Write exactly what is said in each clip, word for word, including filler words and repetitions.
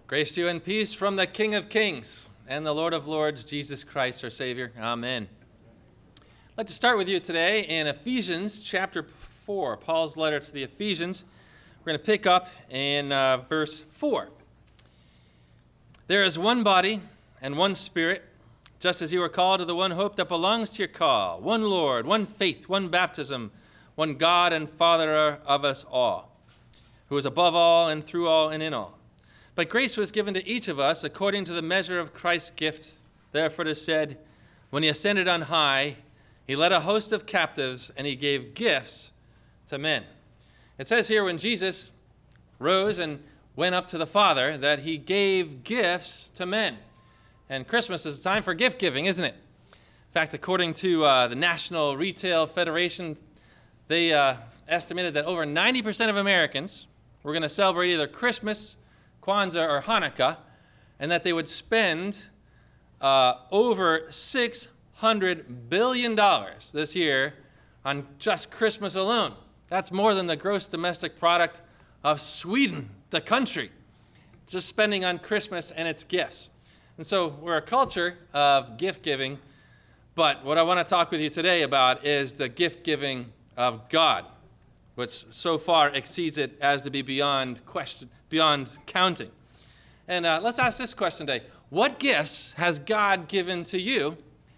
Grace to you and peace from the King of Kings and the Lord of Lords, Jesus Christ, our Savior. Amen. I'd like to start with you today in Ephesians chapter four, Paul's letter to the Ephesians. We're going to pick up in uh, verse four. There is one body and one Spirit, just as you were called to the one hope that belongs to your call, one Lord, one faith, one baptism, one God and Father of us all, who is above all and through all and in all. But grace was given to each of us according to the measure of Christ's gift. Therefore it is said, when he ascended on high, he led a host of captives, and he gave gifts to men. It says here when Jesus rose and went up to the Father that he gave gifts to men. And Christmas is a time for gift giving, isn't it? In fact, according to uh, the National Retail Federation, they uh, estimated that over ninety percent of Americans were going to celebrate either Christmas, Kwanzaa, or Hanukkah, and that they would spend uh, over six hundred billion dollars this year on just Christmas alone. That's more than the gross domestic product of Sweden, the country, just spending on Christmas and its gifts. And so we're a culture of gift giving, but what I want to talk with you today about is the gift giving of God, which so far exceeds it as to be beyond question, beyond counting. And uh, let's ask this question today. What gifts has God given to you?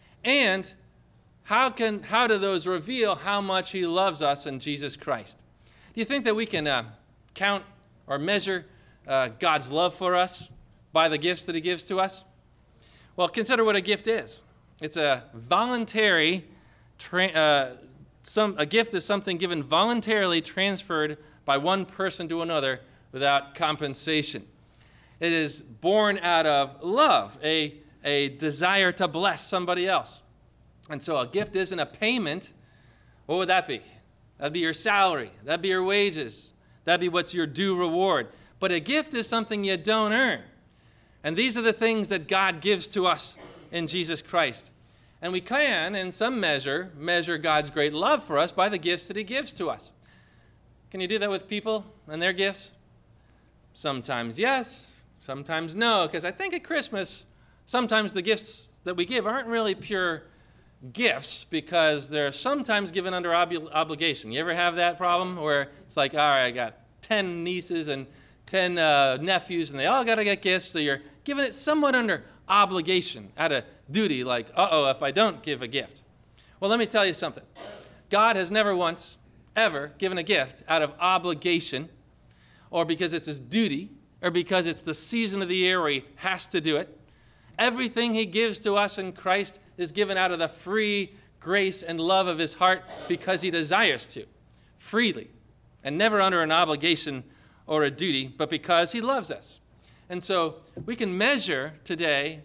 And how can how do those reveal how much he loves us in Jesus Christ? Do you think that we can uh, count or measure uh, God's love for us by the gifts that he gives to us? Well, consider what a gift is. It's a voluntary, tra- uh, some a gift is something given voluntarily transferred by one person to another without compensation. It is born out of love, a, a desire to bless somebody else. And so a gift isn't a payment. What would that be? That'd be your salary. That'd be your wages. That'd be what's your due reward. But a gift is something you don't earn. And these are the things that God gives to us in Jesus Christ. And we can, in some measure, measure God's great love for us by the gifts that he gives to us. Can you do that with people and their gifts? Sometimes yes, sometimes no, because I think at Christmas, sometimes the gifts that we give aren't really pure gifts because they're sometimes given under ob- obligation. You ever have that problem where it's like, all right, I got ten nieces and ten uh, nephews, and they all got to get gifts, so you're giving it somewhat under obligation, out of duty, like, uh-oh, if I don't give a gift. Well, let me tell you something. God has never once, ever given a gift out of obligation, or because it's his duty, or because it's the season of the year where he has to do it. Everything he gives to us in Christ is given out of the free grace and love of his heart because he desires to, freely, and never under an obligation or a duty, but because he loves us. And so we can measure today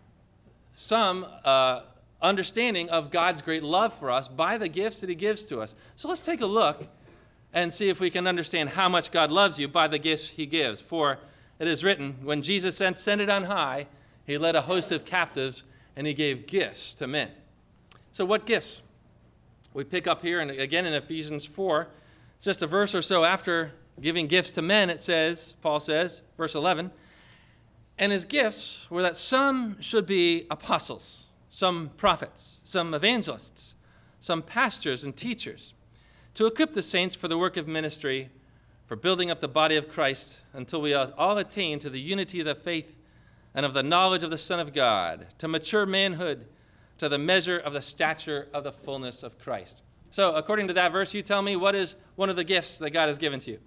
some uh, understanding of God's great love for us by the gifts that he gives to us. So let's take a look and see if we can understand how much God loves you by the gifts he gives. For it is written, when Jesus ascended on high, he led a host of captives and he gave gifts to men. So what gifts? We pick up here, and again in Ephesians four, just a verse or so after giving gifts to men, it says, Paul says, verse eleven, and his gifts were that some should be apostles, some prophets, some evangelists, some pastors and teachers, to equip the saints for the work of ministry, for building up the body of Christ until we all attain to the unity of the faith and of the knowledge of the Son of God, to mature manhood, to the measure of the stature of the fullness of Christ. So according to that verse, you tell me, what is one of the gifts that God has given to you?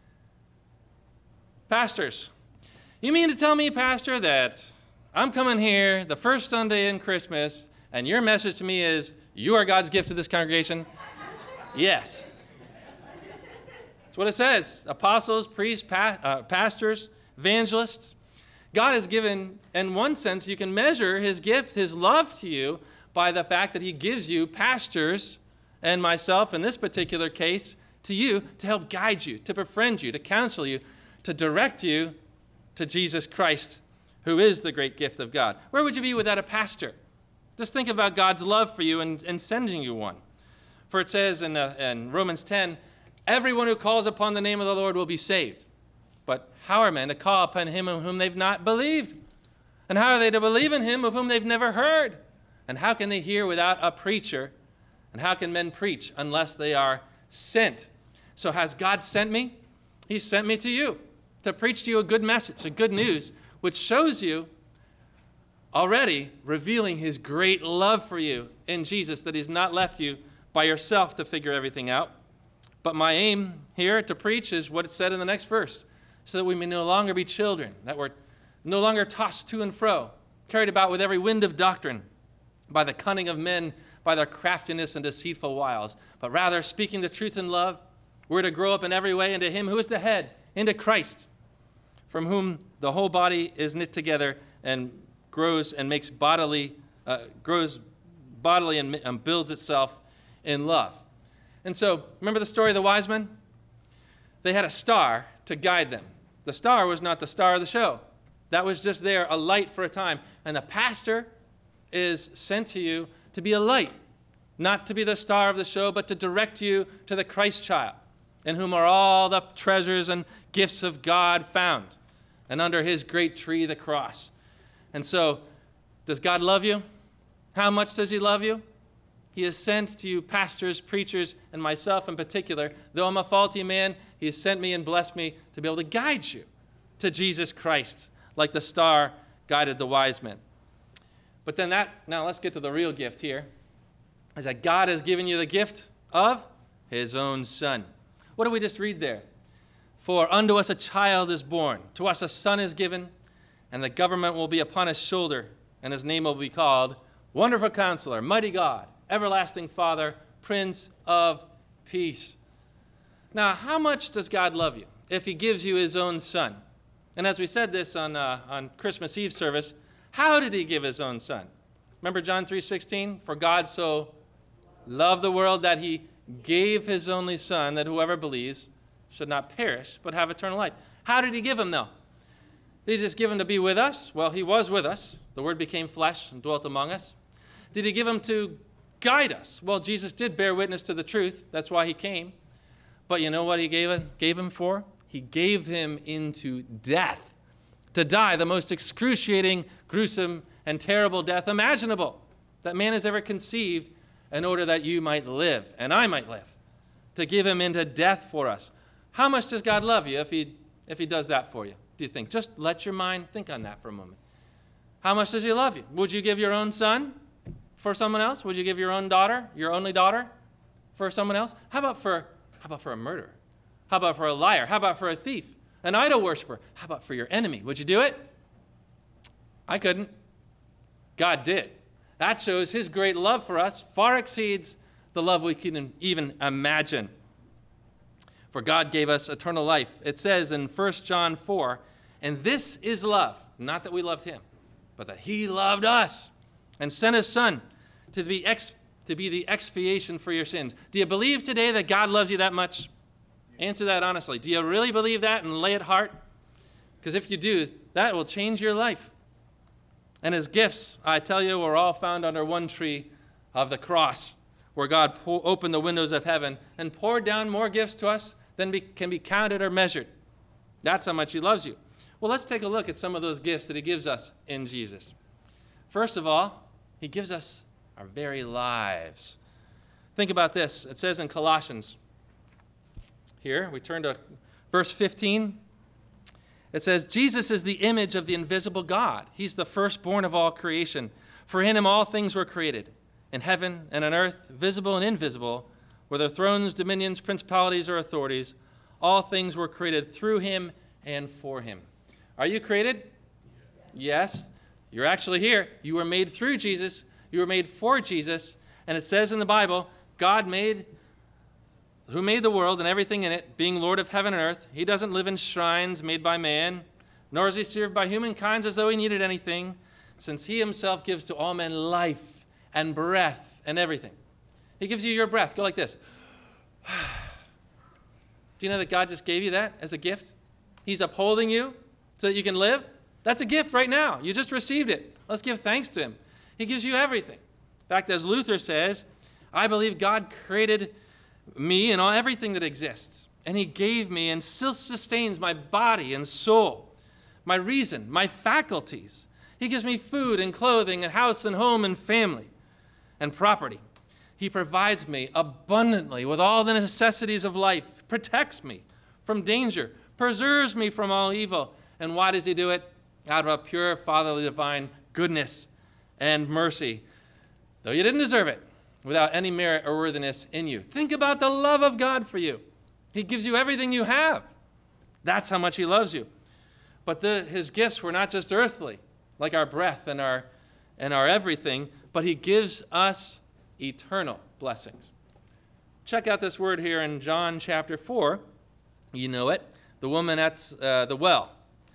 Pastors. You mean to tell me, Pastor, that I'm coming here the first Sunday in Christmas, and your message to me is, you are God's gift to this congregation? Yes. That's what it says. Apostles, priests, pa- uh, pastors, evangelists. God has given, in one sense, you can measure his gift, his love to you by the fact that he gives you pastors, and myself in this particular case, to you to help guide you, to befriend you, to counsel you, to direct you to Jesus Christ, who is the great gift of God. Where would you be without a pastor? Just think about God's love for you and, and sending you one. For it says in, uh, in Romans ten, everyone who calls upon the name of the Lord will be saved. But how are men to call upon him of whom they've not believed? And how are they to believe in him of whom they've never heard? And how can they hear without a preacher? And how can men preach unless they are sent? So has God sent me? He sent me to you to preach to you a good message, a good news, which shows you already revealing his great love for you in Jesus, that he's not left you by yourself to figure everything out. But my aim here to preach is what it said in the next verse, so that we may no longer be children, that we're no longer tossed to and fro, carried about with every wind of doctrine, by the cunning of men, by their craftiness and deceitful wiles, but rather speaking the truth in love, we're to grow up in every way into him who is the head, into Christ, from whom the whole body is knit together and grows and makes bodily, uh, grows bodily and, and builds itself in love. And so, remember the story of the wise men? They had a star to guide them. The star was not the star of the show. That was just there, a light for a time. And the pastor is sent to you to be a light, not to be the star of the show, but to direct you to the Christ child, in whom are all the treasures and gifts of God found, and under his great tree, the cross. And so, does God love you? How much does he love you? He has sent to you pastors, preachers, and myself in particular. Though I'm a faulty man, he has sent me and blessed me to be able to guide you to Jesus Christ, like the star guided the wise men. But then that, now let's get to the real gift here, is that God has given you the gift of his own Son. What did we just read there? For unto us a child is born, to us a son is given, and the government will be upon his shoulder, and his name will be called Wonderful Counselor, Mighty God, Everlasting Father, Prince of Peace. Now, how much does God love you if he gives you his own Son? And as we said this on, uh, on Christmas Eve service, how did he give his own Son? Remember John three sixteen? For God so loved the world that he gave his only Son, that whoever believes should not perish, but have eternal life. How did he give him, though? Did he just give him to be with us? Well, he was with us. The Word became flesh and dwelt among us. Did he give him to guide us? Well, Jesus did bear witness to the truth. That's why he came. But you know what he gave, it, gave him for? He gave him into death, to die the most excruciating, gruesome, and terrible death imaginable that man has ever conceived, in order that you might live and I might live, to give him into death for us. How much does God love you if he, if he does that for you, do you think? Just let your mind think on that for a moment. How much does he love you? Would you give your own son for someone else? Would you give your own daughter, your only daughter, for someone else? How about for, how about for a murderer? How about for a liar? How about for a thief? An idol worshiper? How about for your enemy? Would you do it? I couldn't. God did. That shows his great love for us far exceeds the love we can even imagine. For God gave us eternal life. It says in First John four, and this is love, not that we loved him, but that he loved us and sent his Son to be, ex- to be the expiation for your sins. Do you believe today that God loves you that much? Answer that honestly. Do you really believe that and lay it heart? Because if you do, that will change your life. And his gifts, I tell you, were all found under one tree of the cross, where God po- opened the windows of heaven and poured down more gifts to us than be- can be counted or measured. That's how much he loves you. Well, let's take a look at some of those gifts that he gives us in Jesus. First of all, he gives us our very lives. Think about this. It says in Colossians, here, we turn to verse fifteen. It says, Jesus is the image of the invisible God. He's the firstborn of all creation. For in him all things were created, in heaven and on earth, visible and invisible, whether thrones, dominions, principalities, or authorities. All things were created through him and for him. Are you created? Yes. You're actually here. You were made through Jesus. You were made for Jesus. And it says in the Bible, God made, who made the world and everything in it, being Lord of heaven and earth. He doesn't live in shrines made by man, nor is he served by humankind as though he needed anything, since he himself gives to all men life and breath and everything. He gives you your breath. Go like this. Do you know that God just gave you that as a gift? He's upholding you so that you can live. That's a gift right now. You just received it. Let's give thanks to him. He gives you everything. In fact, as Luther says, I believe God created me and all everything that exists. And he gave me and still sustains my body and soul, my reason, my faculties. He gives me food and clothing and house and home and family and property. He provides me abundantly with all the necessities of life, protects me from danger, preserves me from all evil. And why does he do it? Out of a pure fatherly divine goodness and mercy, though you didn't deserve it, without any merit or worthiness in you. Think about the love of God for you. He gives you everything you have. That's how much he loves you. But the, his gifts were not just earthly, like our breath and our, and our everything, but he gives us eternal blessings. Check out this word here in John chapter four. You know it. The woman at uh, the well.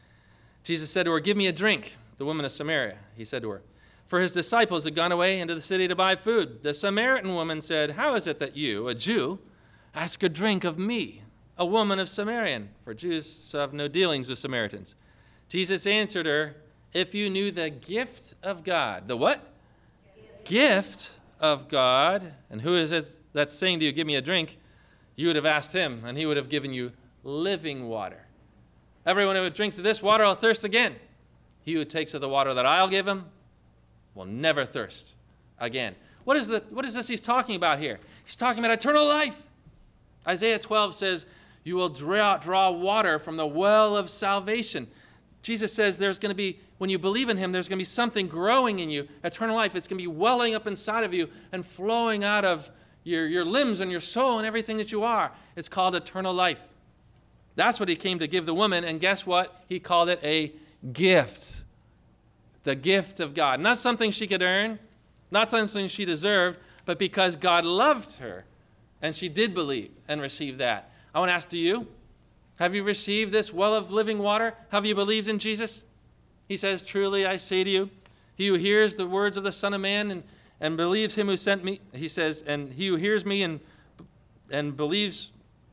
Jesus said to her, "Give me a drink." The woman of Samaria, he said to her. For his disciples had gone away into the city to buy food. The Samaritan woman said, "How is it that you, a Jew, ask a drink of me, a woman of Samaritan?" For Jews have no dealings with Samaritans. Jesus answered her, "If you knew the gift of God." The what? Gift, gift of God. And who is this that's saying to you, "Give me a drink"? You would have asked him, and he would have given you living water. Everyone who drinks of this water will thirst again. He who takes of the water that I'll give him will never thirst again. What is, the, what is this he's talking about here? He's talking about eternal life. Isaiah twelve says, "You will draw, draw water from the well of salvation." Jesus says there's going to be, when you believe in him, there's going to be something growing in you, eternal life. It's going to be welling up inside of you and flowing out of your, your limbs and your soul and everything that you are. It's called eternal life. That's what he came to give the woman, and guess what? He called it a gift. The gift of God. Not something she could earn, not something she deserved, but because God loved her, and she did believe and receive that. I want to ask, do you? Have you received this well of living water? Have you believed in Jesus? He says, "Truly I say to you, he who hears the words of the Son of Man and, and believes him who sent me," he says, "and he who hears me and, and believes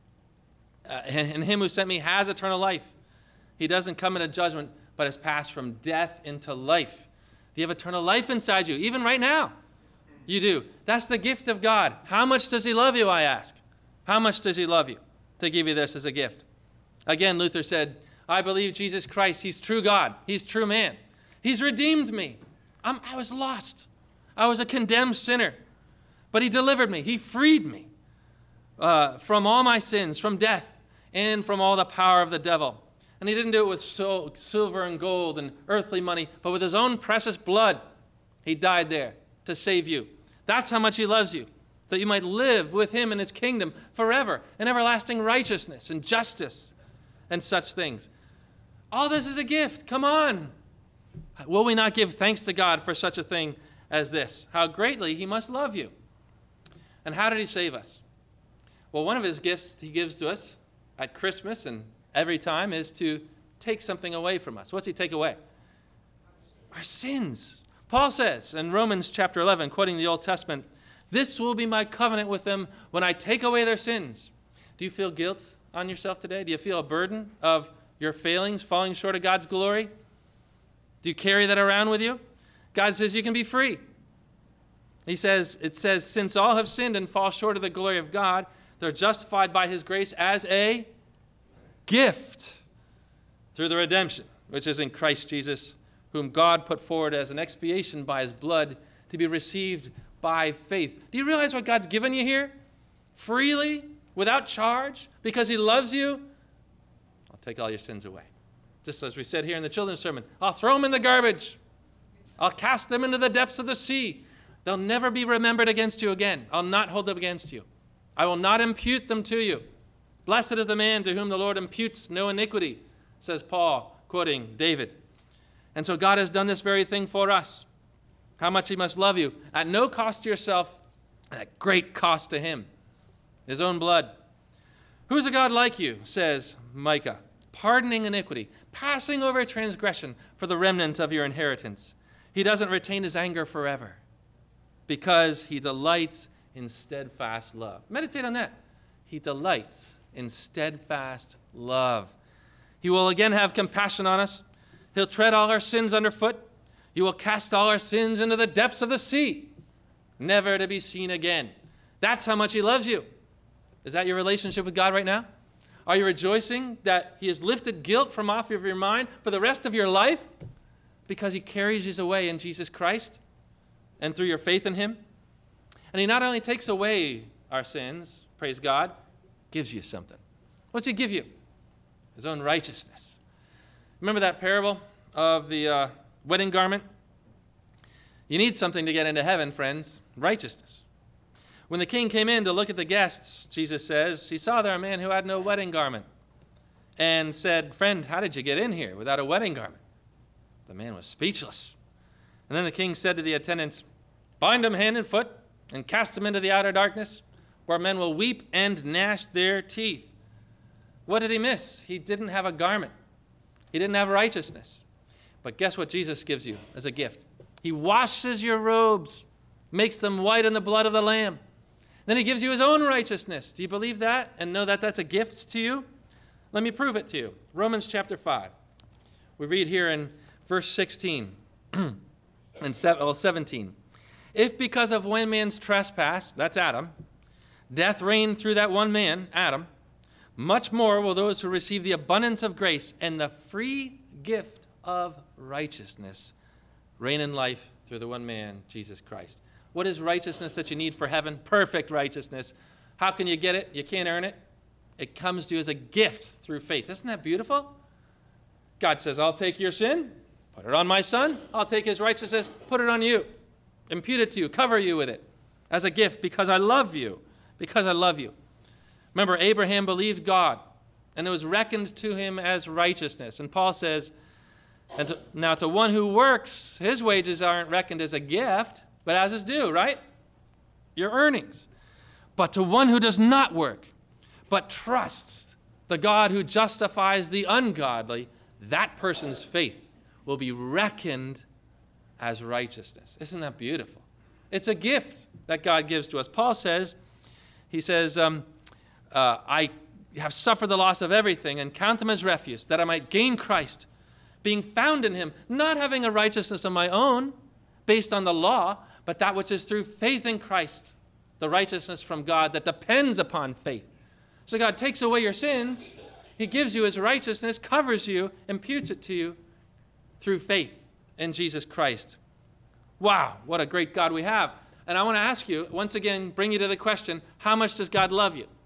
Uh, and, and him who sent me has eternal life. He doesn't come into judgment, but has passed from death into life." Do you have eternal life inside you? Even right now, you do. That's the gift of God. How much does he love you, I ask? How much does he love you to give you this as a gift? Again, Luther said, "I believe Jesus Christ. He's true God. He's true man. He's redeemed me. I'm, I was lost. I was a condemned sinner. But he delivered me. He freed me uh, from all my sins, from death, and from all the power of the devil. And he didn't do it with so, silver and gold and earthly money, but with his own precious blood. He died there to save you. That's how much he loves you, that you might live with him in his kingdom forever in everlasting righteousness and justice and such things. All this is a gift. Come on. Will we not give thanks to God for such a thing as this? How greatly he must love you. And how did he save us? Well, one of his gifts he gives to us at Christmas and every time is to take something away from us. What's he take away? Our sins. Paul says in Romans chapter eleven, quoting the Old Testament, "This will be my covenant with them when I take away their sins." Do you feel guilt on yourself today? Do you feel a burden of your failings, falling short of God's glory? Do you carry that around with you? God says you can be free. He says, it says, "Since all have sinned and fall short of the glory of God, they're justified by his grace as a gift through the redemption, which is in Christ Jesus, whom God put forward as an expiation by his blood to be received by faith." Do you realize what God's given you here? Freely, without charge, because he loves you. I'll take all your sins away. Just as we said here in the children's sermon, I'll throw them in the garbage. I'll cast them into the depths of the sea. They'll never be remembered against you again. I'll not hold them against you. I will not impute them to you. "Blessed is the man to whom the Lord imputes no iniquity," says Paul, quoting David. And so God has done this very thing for us. How much he must love you. At no cost to yourself, and at great cost to him. His own blood. "Who's a God like you," says Micah, "pardoning iniquity, passing over transgression for the remnant of your inheritance. He doesn't retain his anger forever, because he delights in steadfast love." Meditate on that. He delights in steadfast love. He will again have compassion on us. He'll tread all our sins underfoot. He will cast all our sins into the depths of the sea, never to be seen again. That's how much he loves you. Is that your relationship with God right now? Are you rejoicing that he has lifted guilt from off of your mind for the rest of your life because he carries you away in Jesus Christ and through your faith in him? And he not only takes away our sins, praise God, gives you something. What's he give you? His own righteousness. Remember that parable of the uh, wedding garment? You need something to get into heaven, friends. Righteousness. When the king came in to look at the guests, Jesus says, he saw there a man who had no wedding garment and said, "Friend, how did you get in here without a wedding garment?" The man was speechless. And then the king said to the attendants, "Bind him hand and foot and cast him into the outer darkness, where men will weep and gnash their teeth." What did he miss? He didn't have a garment. He didn't have righteousness. But guess what Jesus gives you as a gift? He washes your robes, makes them white in the blood of the Lamb. Then he gives you his own righteousness. Do you believe that and know that that's a gift to you? Let me prove it to you. Romans chapter five. We read here in verse sixteen and seventeen. "If because of one man's trespass," that's Adam, "death reigned through that one man, Adam, much more will those who receive the abundance of grace and the free gift of righteousness reign in life through the one man, Jesus Christ." What is righteousness that you need for heaven? Perfect righteousness. How can you get it? You can't earn it. It comes to you as a gift through faith. Isn't that beautiful? God says, "I'll take your sin, put it on my son. I'll take his righteousness, put it on you. Impute it to you, cover you with it as a gift because I love you, because I love you." Remember, Abraham believed God, and it was reckoned to him as righteousness. And Paul says, and to, now to one who works, his wages aren't reckoned as a gift, but as his due, right? Your earnings. But to one who does not work, but trusts the God who justifies the ungodly, that person's faith will be reckoned as righteousness. Isn't that beautiful? It's a gift that God gives to us. Paul says, he says, um, uh, I have suffered the loss of everything and count them as refuse, that I might gain Christ, being found in him, not having a righteousness of my own based on the law, but that which is through faith in Christ, the righteousness from God that depends upon faith. So God takes away your sins. He gives you his righteousness, covers you, imputes it to you through faith in Jesus Christ. Wow, what a great God we have. And I want to ask you, once again, bring you to the question, how much does God love you?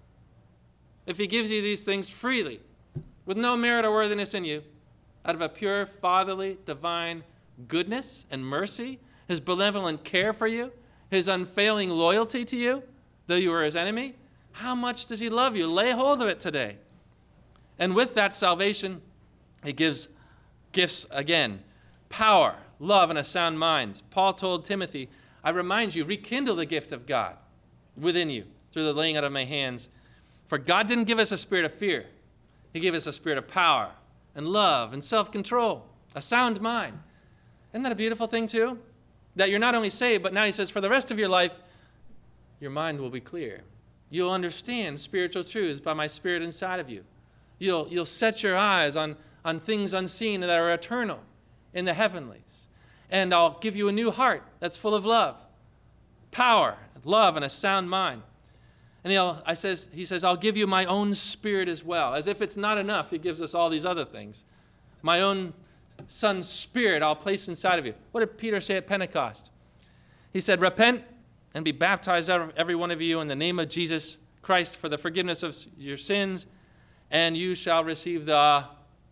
If he gives you these things freely, with no merit or worthiness in you, out of a pure, fatherly, divine goodness and mercy, his benevolent care for you, his unfailing loyalty to you, though you were his enemy, how much does he love you? Lay hold of it today. And with that salvation, he gives gifts again, power, love, and a sound mind. Paul told Timothy, I remind you, rekindle the gift of God within you through the laying out of my hands. For God didn't give us a spirit of fear. He gave us a spirit of power and love and self-control, a sound mind. Isn't that a beautiful thing too? That you're not only saved, but now he says for the rest of your life, your mind will be clear. You'll understand spiritual truths by my spirit inside of you. You'll, you'll set your eyes on, on things unseen that are eternal in the heavenlies. And I'll give you a new heart that's full of love, power, love, and a sound mind. And he'll, I says, he says, I'll give you my own spirit as well. As if it's not enough, he gives us all these other things. My own son's spirit I'll place inside of you. What did Peter say at Pentecost? He said, repent and be baptized, every one of you, in the name of Jesus Christ for the forgiveness of your sins, and you shall receive the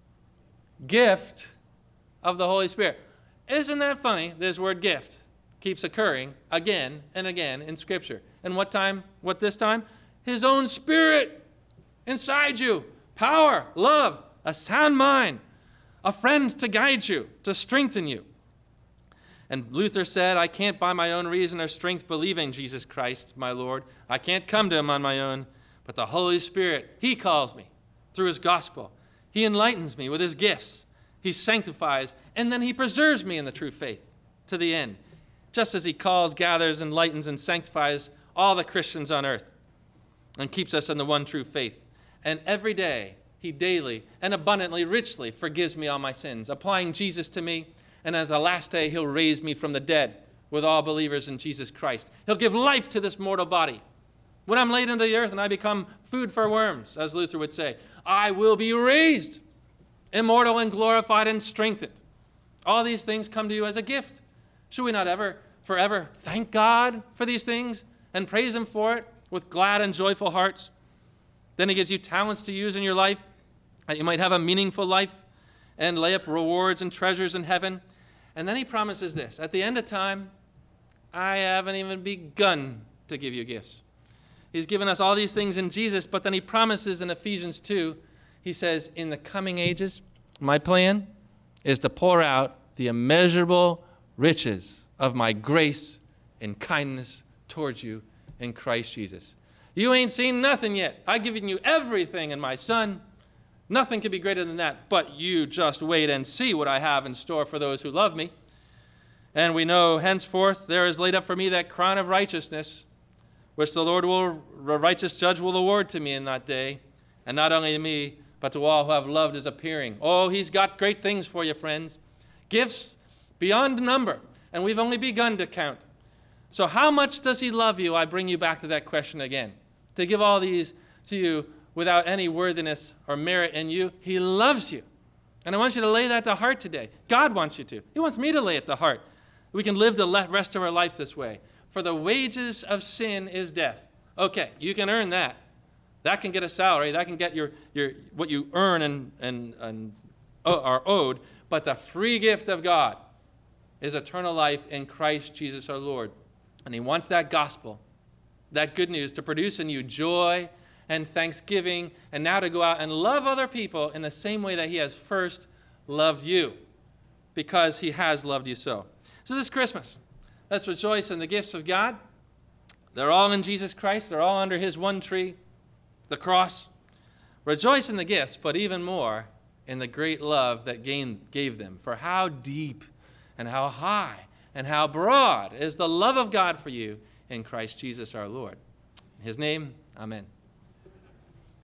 gift of the Holy Spirit. Isn't that funny? This word gift keeps occurring again and again in Scripture. And what time? What this time? His own Spirit inside you. Power, love, a sound mind, a friend to guide you, to strengthen you. And Luther said, I can't by my own reason or strength believe in Jesus Christ, my Lord. I can't come to him on my own, but the Holy Spirit, he calls me through his gospel. He enlightens me with his gifts. He sanctifies, and then he preserves me in the true faith to the end, just as he calls, gathers, enlightens, and sanctifies all the Christians on earth and keeps us in the one true faith. And every day, he daily and abundantly, richly forgives me all my sins, applying Jesus to me. And at the last day, he'll raise me from the dead with all believers in Jesus Christ. He'll give life to this mortal body When I'm laid into the earth and I become food for worms, as Luther would say, I will be raised, immortal and glorified and strengthened. All these things come to you as a gift. Should we not ever, forever thank God for these things and praise him for it with glad and joyful hearts? Then he gives you talents to use in your life, that you might have a meaningful life and lay up rewards and treasures in heaven. And then he promises this, at the end of time, I haven't even begun to give you gifts. He's given us all these things in Jesus, but then he promises in Ephesians two, he says, in the coming ages, my plan is to pour out the immeasurable riches of my grace and kindness towards you in Christ Jesus. You ain't seen nothing yet. I've given you everything in my Son. Nothing can be greater than that, but you just wait and see what I have in store for those who love me. And we know henceforth there is laid up for me that crown of righteousness, which the Lord will, the righteous judge will award to me in that day, and not only to me, but to all who have loved his appearing. Oh, he's got great things for you, friends. Gifts beyond number, and we've only begun to count. So how much does he love you? I bring you back to that question again. To give all these to you without any worthiness or merit in you, he loves you. And I want you to lay that to heart today. God wants you to. He wants me to lay it to heart. We can live the rest of our life this way. For the wages of sin is death. Okay, you can earn that. That can get a salary. That can get your, your what you earn and, and, and are owed. But the free gift of God is eternal life in Christ Jesus our Lord. And he wants that gospel, that good news, to produce in you joy and thanksgiving, and now to go out and love other people in the same way that he has first loved you, because he has loved you so. So this Christmas, let's rejoice in the gifts of God. They're all in Jesus Christ. They're all under his one tree, the cross. Rejoice in the gifts, but even more in the great love that gave them. For how deep and how high and how broad is the love of God for you in Christ Jesus our Lord. In his name, amen.